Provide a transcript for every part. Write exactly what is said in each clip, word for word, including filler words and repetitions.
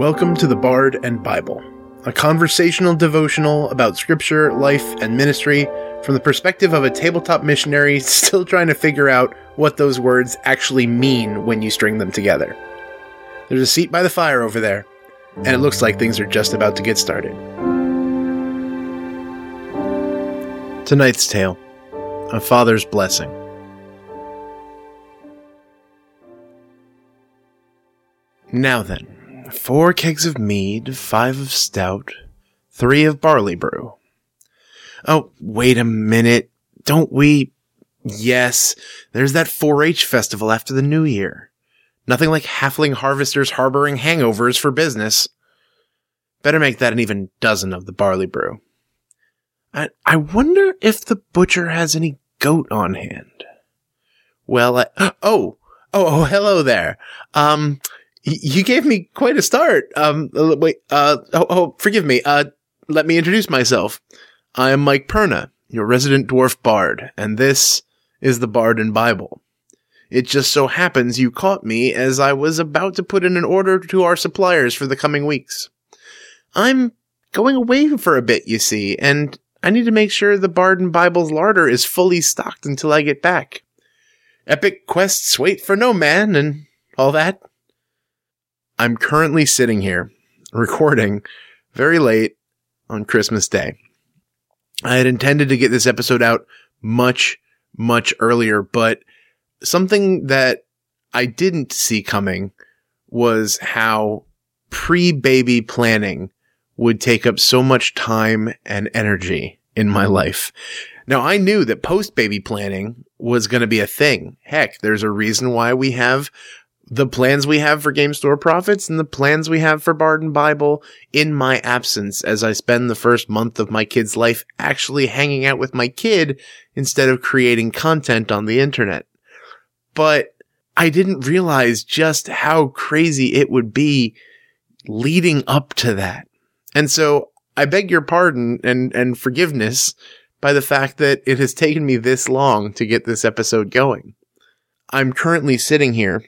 Welcome to the Bard and Bible, a conversational devotional about scripture, life, and ministry from the perspective of a tabletop missionary still trying to figure out what those words actually mean when you string them together. There's a seat by the fire over there, and it looks like things are just about to get started. Tonight's tale, A Father's Blessing. Now then, four kegs of mead, five of stout, three of barley brew. Oh, wait a minute. Don't we... Yes, there's that four H festival after the new year. Nothing like halfling harvesters harboring hangovers for business. Better make that an even dozen of the barley brew. I, I wonder if the butcher has any goat on hand. Well, I... Oh! Oh, oh, hello there. Um... You gave me quite a start. Um, wait, uh, oh, oh, forgive me. Uh, let me introduce myself. I am Mike Perna, your resident dwarf bard, and this is the Bard and Bible. It just so happens you caught me as I was about to put in an order to our suppliers for the coming weeks. I'm going away for a bit, you see, and I need to make sure the Bard and Bible's larder is fully stocked until I get back. Epic quests wait for no man, and all that. I'm currently sitting here, recording, very late on Christmas Day. I had intended to get this episode out much, much earlier, but something that I didn't see coming was how pre-baby planning would take up so much time and energy in my life. Now, I knew that post-baby planning was going to be a thing. Heck, there's a reason why we have the plans we have for Game Store Profits and the plans we have for Bard and Bible in my absence as I spend the first month of my kid's life actually hanging out with my kid instead of creating content on the internet. But I didn't realize just how crazy it would be leading up to that. And so I beg your pardon and, and forgiveness by the fact that it has taken me this long to get this episode going. I'm currently sitting here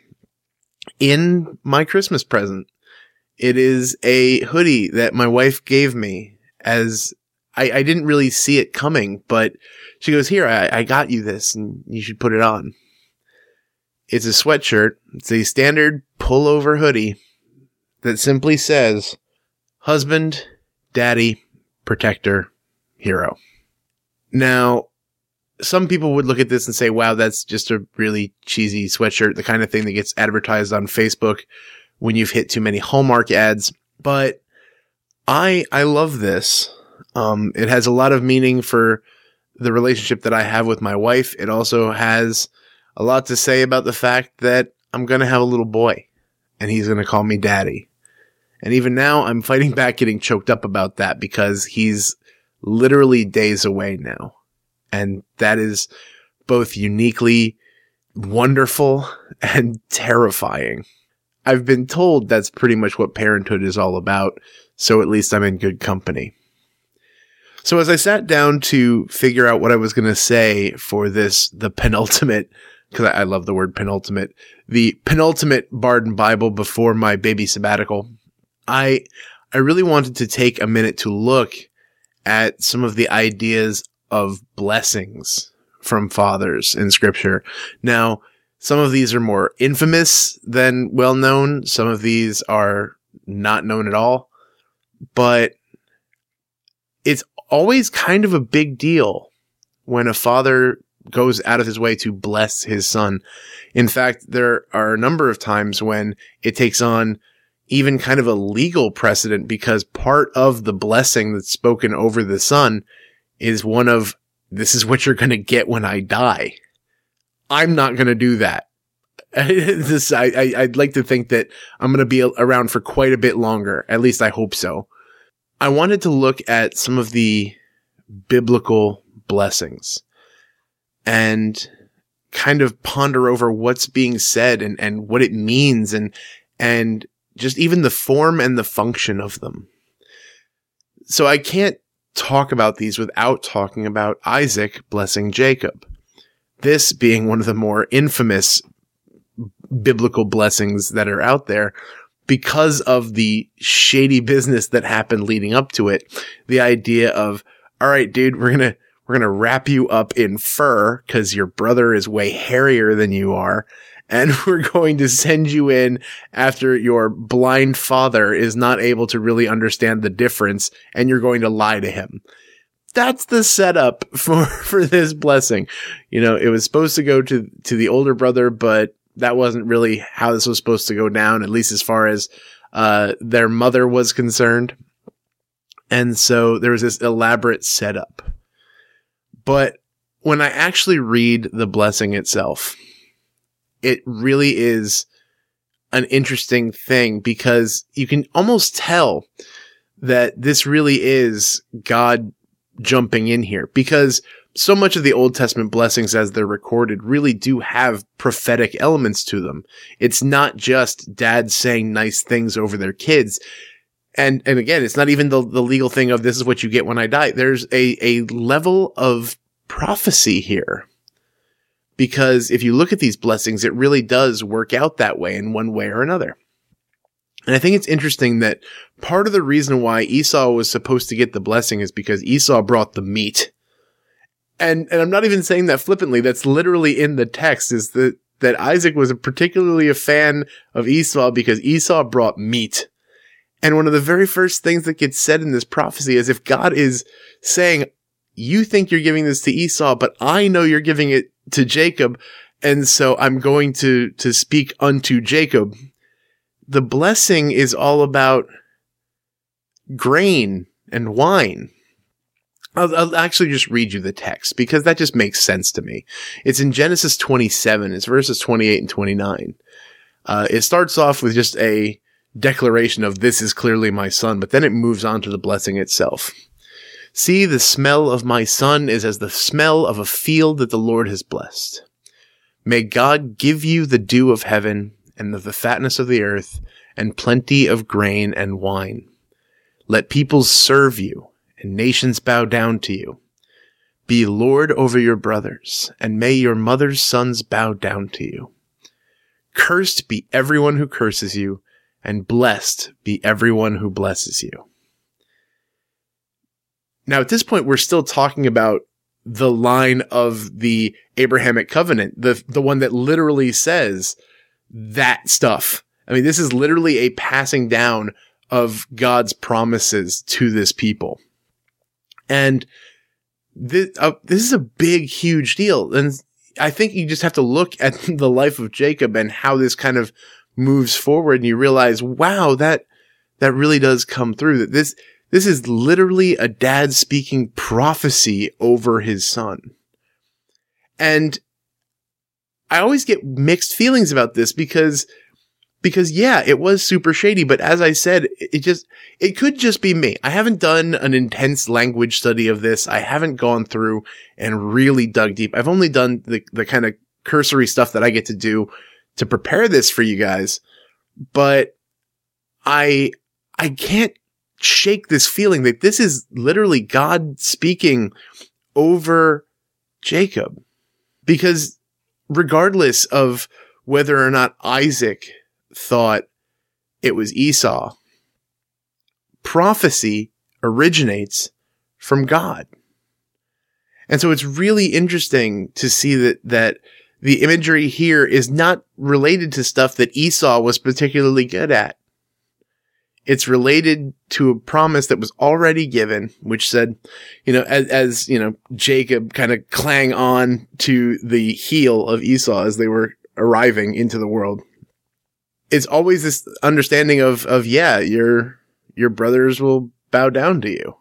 in my Christmas present. It is a hoodie that my wife gave me as I, I didn't really see it coming, but she goes, here, I, I got you this and you should put it on. It's a sweatshirt. It's a standard pullover hoodie that simply says, husband, daddy, protector, hero. Now, some people would look at this and say, wow, that's just a really cheesy sweatshirt, the kind of thing that gets advertised on Facebook when you've hit too many Hallmark ads. But I, I love this. Um, it has a lot of meaning for the relationship that I have with my wife. It also has a lot to say about the fact that I'm going to have a little boy and he's going to call me daddy. And even now I'm fighting back getting choked up about that because he's literally days away now. And that is both uniquely wonderful and terrifying. I've been told that's pretty much what parenthood is all about, so at least I'm in good company. So as I sat down to figure out what I was going to say for this, the penultimate, because I love the word penultimate, the penultimate Bard and Bible before my baby sabbatical, I I really wanted to take a minute to look at some of the ideas of blessings from fathers in scripture. Now, some of these are more infamous than well known. Some of these are not known at all, but it's always kind of a big deal when a father goes out of his way to bless his son. In fact, there are a number of times when it takes on even kind of a legal precedent because part of the blessing that's spoken over the son is one of, this is what you're going to get when I die. I'm not going to do that. this, I, I, I'd like to think that I'm going to be around for quite a bit longer. At least I hope so. I wanted to look at some of the biblical blessings and kind of ponder over what's being said and, and what it means and, and just even the form and the function of them. So I can't talk about these without talking about Isaac blessing Jacob. This being one of the more infamous biblical blessings that are out there, because of the shady business that happened leading up to it, the idea of, all right, dude, we're going to, we're going to wrap you up in fur because your brother is way hairier than you are. And we're going to send you in after your blind father is not able to really understand the difference, and you're going to lie to him. That's the setup for, for this blessing. You know, it was supposed to go to, to the older brother, but that wasn't really how this was supposed to go down, at least as far as, uh, their mother was concerned. And so there was this elaborate setup. But when I actually read the blessing itself, it really is an interesting thing because you can almost tell that this really is God jumping in here, because so much of the Old Testament blessings as they're recorded really do have prophetic elements to them. It's not just dads saying nice things over their kids. And, and again, it's not even the, the legal thing of this is what you get when I die. There's a, a level of prophecy here. Because if you look at these blessings, it really does work out that way in one way or another. And I think it's interesting that part of the reason why Esau was supposed to get the blessing is because Esau brought the meat. And, and I'm not even saying that flippantly. That's literally in the text, is that, that Isaac was particularly a fan of Esau because Esau brought meat. And one of the very first things that gets said in this prophecy is if God is saying, you think you're giving this to Esau, but I know you're giving it to Jacob, and so I'm going to, to speak unto Jacob. The blessing is all about grain and wine. I'll, I'll actually just read you the text because that just makes sense to me. It's in Genesis twenty-seven. It's verses twenty-eight and twenty-nine. Uh, it starts off with just a declaration of this is clearly my son, but then it moves on to the blessing itself. See, the smell of my son is as the smell of a field that the Lord has blessed. May God give you the dew of heaven and of the fatness of the earth and plenty of grain and wine. Let peoples serve you and nations bow down to you. Be Lord over your brothers, and may your mother's sons bow down to you. Cursed be everyone who curses you, and blessed be everyone who blesses you. Now, at this point, we're still talking about the line of the Abrahamic covenant, the the one that literally says that stuff. I mean, this is literally a passing down of God's promises to this people. And this, uh, this is a big, huge deal. And I think you just have to look at the life of Jacob and how this kind of moves forward, and you realize, wow, that that really does come through. That this This is literally a dad speaking prophecy over his son. And I always get mixed feelings about this because, because yeah, it was super shady, but as I said, it just, it could just be me. I haven't done an intense language study of this. I haven't gone through and really dug deep. I've only done the, the kind of cursory stuff that I get to do to prepare this for you guys. But I, I can't shake this feeling that this is literally God speaking over Jacob. Because regardless of whether or not Isaac thought it was Esau, prophecy originates from God. And so it's really interesting to see that, that the imagery here is not related to stuff that Esau was particularly good at. It's related to a promise that was already given, which said, you know, as, as you know, Jacob kind of clang on to the heel of Esau as they were arriving into the world. It's always this understanding of, of, yeah, your, your brothers will bow down to you.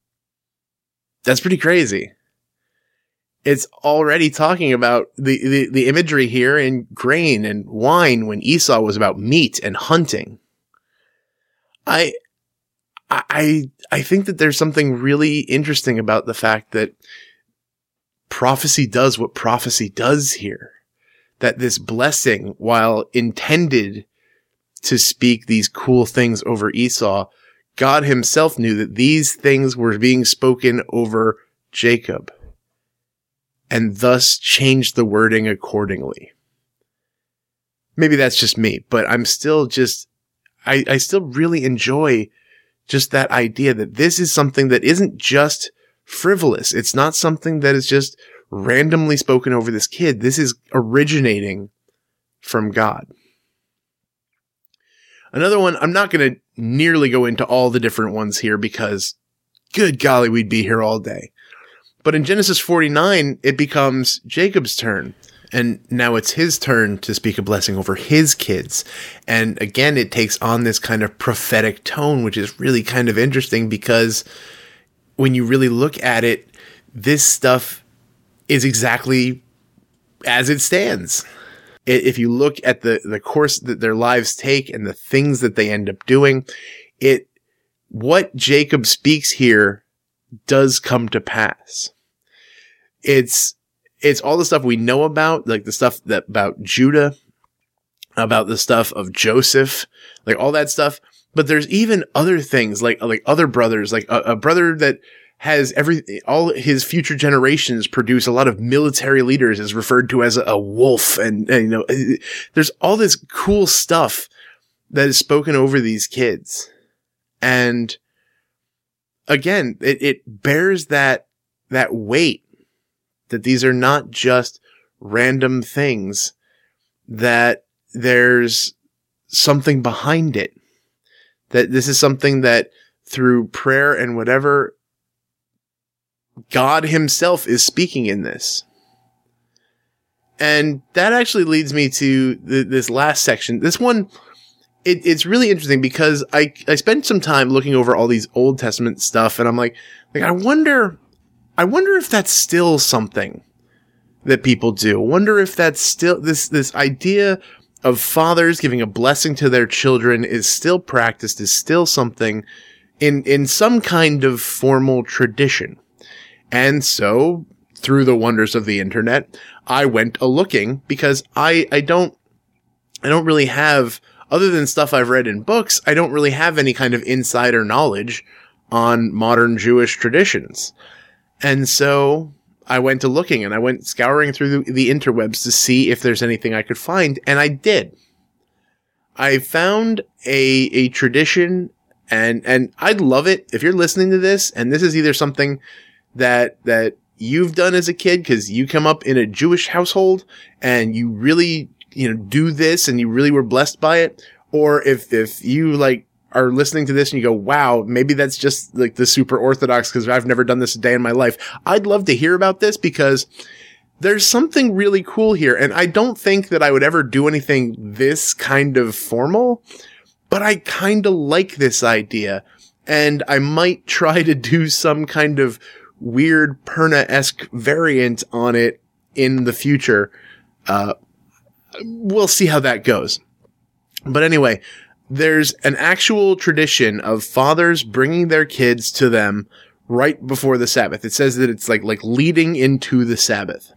That's pretty crazy. It's already talking about the, the, the imagery here in grain and wine when Esau was about meat and hunting. I, I, I think that there's something really interesting about the fact that prophecy does what prophecy does here. That this blessing, while intended to speak these cool things over Esau, God himself knew that these things were being spoken over Jacob, and thus changed the wording accordingly. Maybe that's just me, but I'm still just, I, I still really enjoy just that idea that this is something that isn't just frivolous. It's not something that is just randomly spoken over this kid. This is originating from God. Another one, I'm not going to nearly go into all the different ones here because, good golly, we'd be here all day. But in Genesis forty-nine, it becomes Jacob's turn. And now it's his turn to speak a blessing over his kids. And again, it takes on this kind of prophetic tone, which is really kind of interesting because when you really look at it, this stuff is exactly as it stands. If you look at the, the course that their lives take and the things that they end up doing, it, what Jacob speaks here does come to pass. It's, It's all the stuff we know about, like the stuff that about Judah, about the stuff of Joseph, like all that stuff. But there's even other things, like like other brothers, like a, a brother that has every all his future generations produce a lot of military leaders is referred to as a, a wolf, and, and you know, there's all this cool stuff that is spoken over these kids, and again, it, it bears that that weight. That these are not just random things, that there's something behind it. That this is something that through prayer and whatever, God himself is speaking in this. And that actually leads me to the, this last section. This one, it, it's really interesting because I, I spent some time looking over all these Old Testament stuff, and I'm like, like, I wonder... I wonder if that's still something that people do. I wonder if that's still this, this idea of fathers giving a blessing to their children is still practiced, is still something in, in some kind of formal tradition. And so through the wonders of the internet, I went a looking because I, I don't, I don't really have, other than stuff I've read in books, I don't really have any kind of insider knowledge on modern Jewish traditions. And so I went to looking and I went scouring through the, the interwebs to see if there's anything I could find. And I did. I found a, a tradition, and, and I'd love it if you're listening to this. And this is either something that, that you've done as a kid because you come up in a Jewish household and you really, you know, do this and you really were blessed by it. Or if, if you like, are listening to this and you go, wow, maybe that's just like the super orthodox because I've never done this a day in my life. I'd love to hear about this because there's something really cool here. And I don't think that I would ever do anything this kind of formal, but I kind of like this idea. And I might try to do some kind of weird Perna-esque variant on it in the future. Uh, we'll see how that goes. But anyway, there's an actual tradition of fathers bringing their kids to them right before the Sabbath. It says that it's like, like leading into the Sabbath.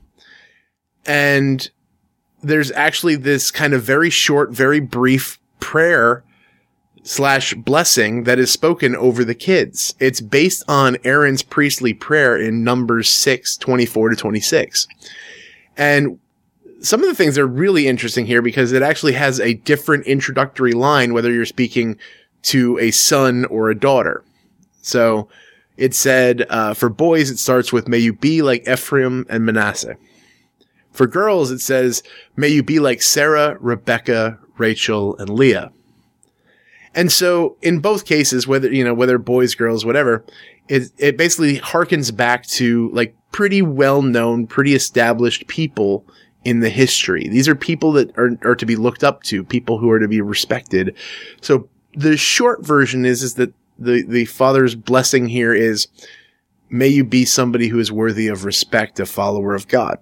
And there's actually this kind of very short, very brief prayer slash blessing that is spoken over the kids. It's based on Aaron's priestly prayer in Numbers six, twenty-four to twenty-six. And some of the things are really interesting here because it actually has a different introductory line, whether you're speaking to a son or a daughter. So it said, uh, for boys, it starts with, may you be like Ephraim and Manasseh. For girls, it says, may you be like Sarah, Rebecca, Rachel, and Leah. And so in both cases, whether, you know, whether boys, girls, whatever, it, it basically harkens back to like pretty well-known, pretty established people in the history. These are people that are, are to be looked up to, people who are to be respected. So the short version is, is that the, the father's blessing here is, may you be somebody who is worthy of respect, a follower of God.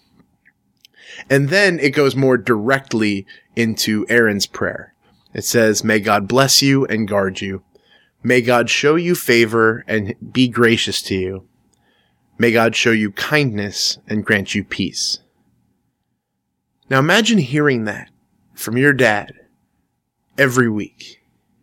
And then it goes more directly into Aaron's prayer. It says, may God bless you and guard you. May God show you favor and be gracious to you. May God show you kindness and grant you peace. Now imagine hearing that from your dad every week.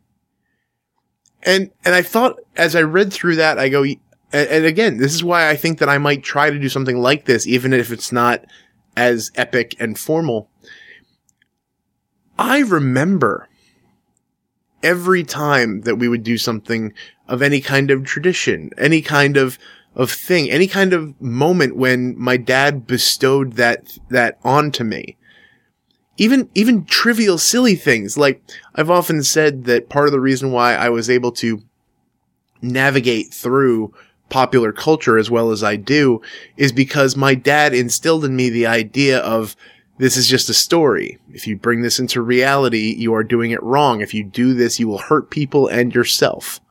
And, and I thought as I read through that, I go, and, and again, this is why I think that I might try to do something like this, even if it's not as epic and formal. I remember every time that we would do something of any kind of tradition, any kind of, of thing, any kind of moment when my dad bestowed that, that onto me. Even, even trivial, silly things. Like, I've often said that part of the reason why I was able to navigate through popular culture as well as I do is because my dad instilled in me the idea of, this is just a story. If you bring this into reality, you are doing it wrong. If you do this, you will hurt people and yourself.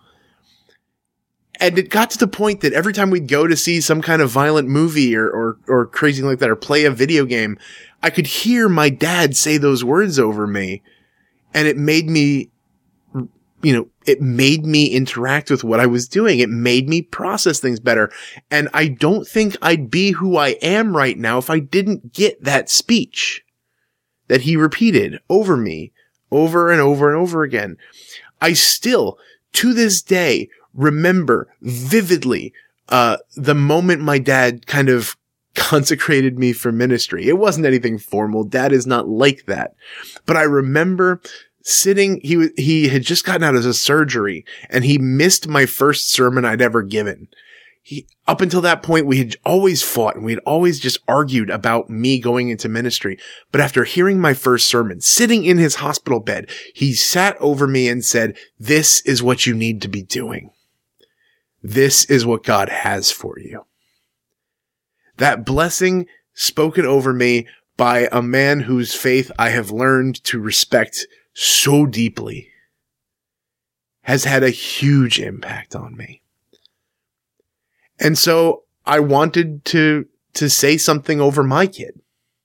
And it got to the point that every time we'd go to see some kind of violent movie or, or, or crazy like that, or play a video game, I could hear my dad say those words over me. And it made me, you know, it made me interact with what I was doing. It made me process things better. And I don't think I'd be who I am right now if I didn't get that speech that he repeated over me over and over and over again. I still, to this day, remember vividly uh the moment my dad kind of consecrated me for ministry. It wasn't anything formal. Dad is not like that. But I remember sitting, he was, he had just gotten out of a surgery and he missed my first sermon I'd ever given. He, up until that point, we had always fought and we had always just argued about me going into ministry. But after hearing my first sermon, sitting in his hospital bed, he sat over me and said, "This is what you need to be doing. This is what God has for you." That blessing spoken over me by a man whose faith I have learned to respect so deeply has had a huge impact on me. And so I wanted to, to say something over my kid.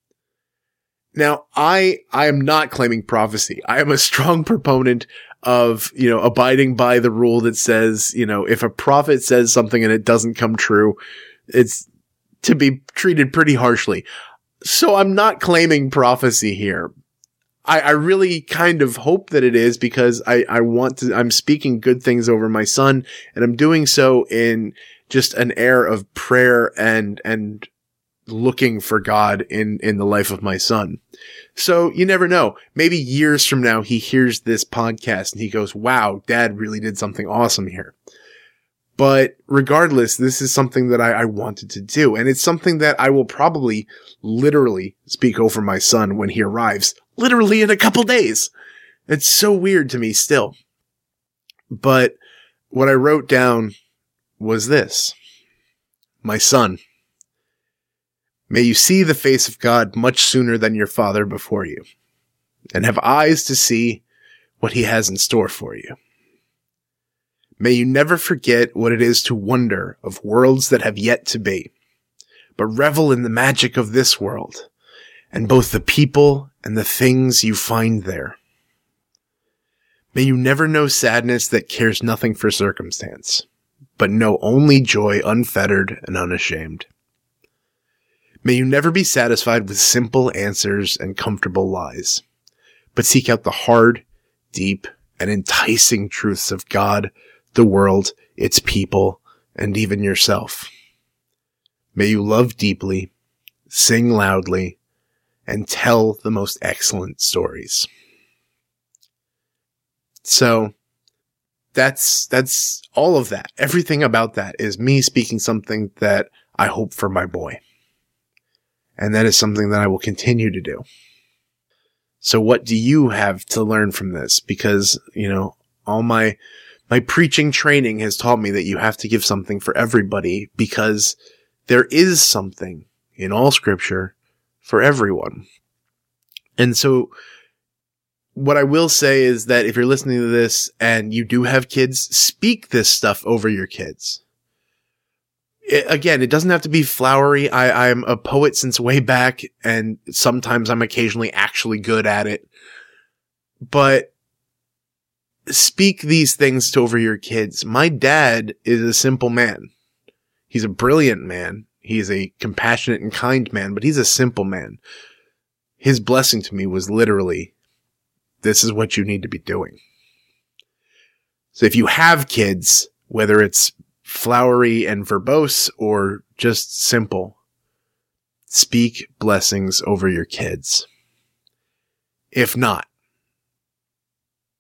Now, I, I am not claiming prophecy. I am a strong proponent of, you know, abiding by the rule that says, you know, if a prophet says something and it doesn't come true, it's to be treated pretty harshly. So I'm not claiming prophecy here. I, I really kind of hope that it is because I, I want to, I'm speaking good things over my son and I'm doing so in just an air of prayer and, and looking for God in, in the life of my son. So you never know. Maybe years from now, he hears this podcast and he goes, "Wow, Dad really did something awesome here." But regardless, this is something that I, I wanted to do. And it's something that I will probably literally speak over my son when he arrives, literally in a couple days. It's so weird to me still. But what I wrote down was this: "My son, may you see the face of God much sooner than your father before you, and have eyes to see what he has in store for you. May you never forget what it is to wonder of worlds that have yet to be, but revel in the magic of this world, and both the people and the things you find there. May you never know sadness that cares nothing for circumstance, but know only joy unfettered and unashamed. May you never be satisfied with simple answers and comfortable lies, but seek out the hard, deep, and enticing truths of God, the world, its people, and even yourself. May you love deeply, sing loudly, and tell the most excellent stories." So, that's, that's all of that. Everything about that is me speaking something that I hope for my boy. And that is something that I will continue to do. So what do you have to learn from this? Because, you know, all my, my preaching training has taught me that you have to give something for everybody, because there is something in all scripture for everyone. And so what I will say is that if you're listening to this and you do have kids, speak this stuff over your kids. It, again, it doesn't have to be flowery. I, I'm a poet since way back, and sometimes I'm occasionally actually good at it. But speak these things to over your kids. My dad is a simple man. He's a brilliant man. He's a compassionate and kind man, but he's a simple man. His blessing to me was literally, this is what you need to be doing. So if you have kids, whether it's flowery and verbose or just simple, speak blessings over your kids. If not,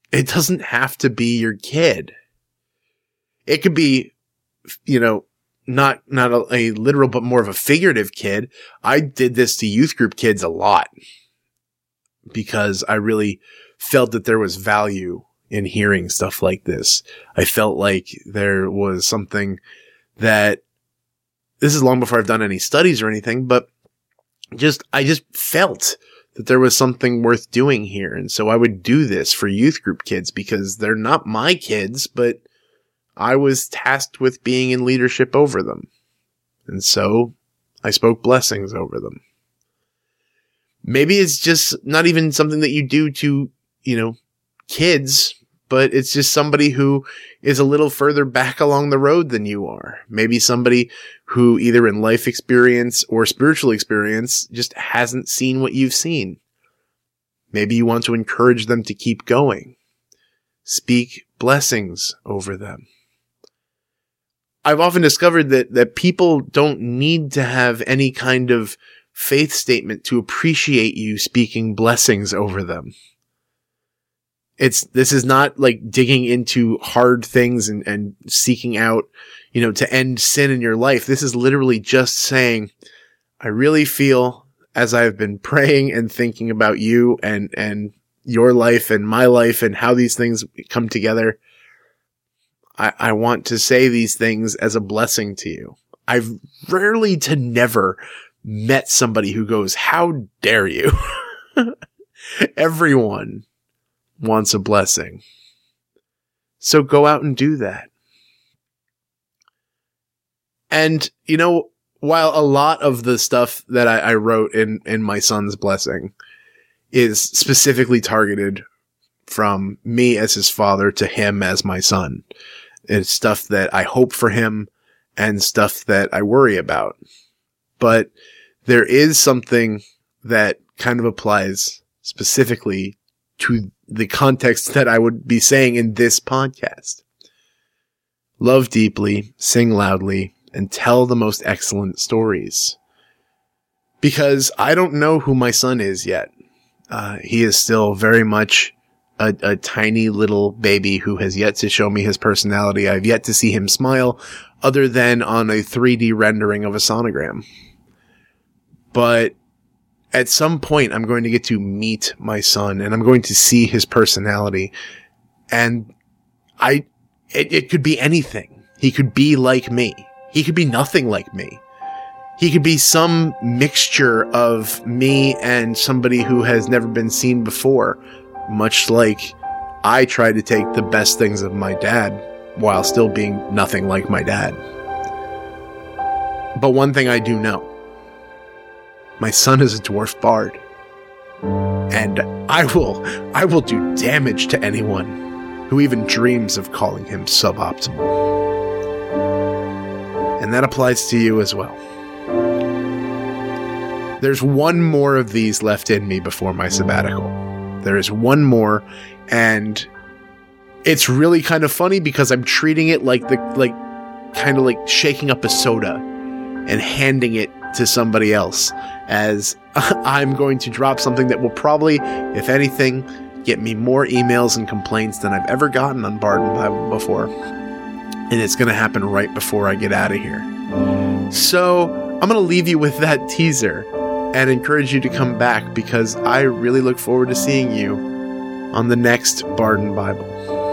it doesn't have to be your kid. It could be, you know, not, not a, a literal, but more of a figurative kid. I did this to youth group kids a lot because I really felt that there was value in hearing stuff like this. I felt like there was something that, this is long before I've done any studies or anything, but just, I just felt that there was something worth doing here. And so I would do this for youth group kids because they're not my kids, but I was tasked with being in leadership over them. And so I spoke blessings over them. Maybe it's just not even something that you do to, you know, kids, but it's just somebody who is a little further back along the road than you are. Maybe somebody who either in life experience or spiritual experience just hasn't seen what you've seen. Maybe you want to encourage them to keep going. Speak blessings over them. I've often discovered that, that people don't need to have any kind of faith statement to appreciate you speaking blessings over them. It's, this is not like digging into hard things and, and seeking out, you know, to end sin in your life. This is literally just saying, I really feel as I've been praying and thinking about you and, and your life and my life and how these things come together. I, I want to say these things as a blessing to you. I've rarely to never met somebody who goes, how dare you? Everyone wants a blessing. So go out and do that. And, you know, while a lot of the stuff that I, I wrote in, in my son's blessing is specifically targeted from me as his father to him as my son, it's stuff that I hope for him and stuff that I worry about. But there is something that kind of applies specifically to the context that I would be saying in this podcast. Love deeply, sing loudly, and tell the most excellent stories. Because I don't know who my son is yet. Uh, he is still very much a, a tiny little baby who has yet to show me his personality. I've yet to see him smile other than on a three D rendering of a sonogram. But at some point, I'm going to get to meet my son and I'm going to see his personality. And I, it, it could be anything. He could be like me. He could be nothing like me. He could be some mixture of me and somebody who has never been seen before, much like I try to take the best things of my dad while still being nothing like my dad. But one thing I do know. My son is a dwarf bard, and I will, I will do damage to anyone who even dreams of calling him suboptimal. And that applies to you as well. There's one more of these left in me before my sabbatical. There is one more, and it's really kind of funny because I'm treating it like the, like, kind of like shaking up a soda and handing it to somebody else, as I'm going to drop something that will probably, if anything, get me more emails and complaints than I've ever gotten on Bard and Bible before. And it's going to happen right before I get out of here. So I'm going to leave you with that teaser and encourage you to come back because I really look forward to seeing you on the next Bard and Bible.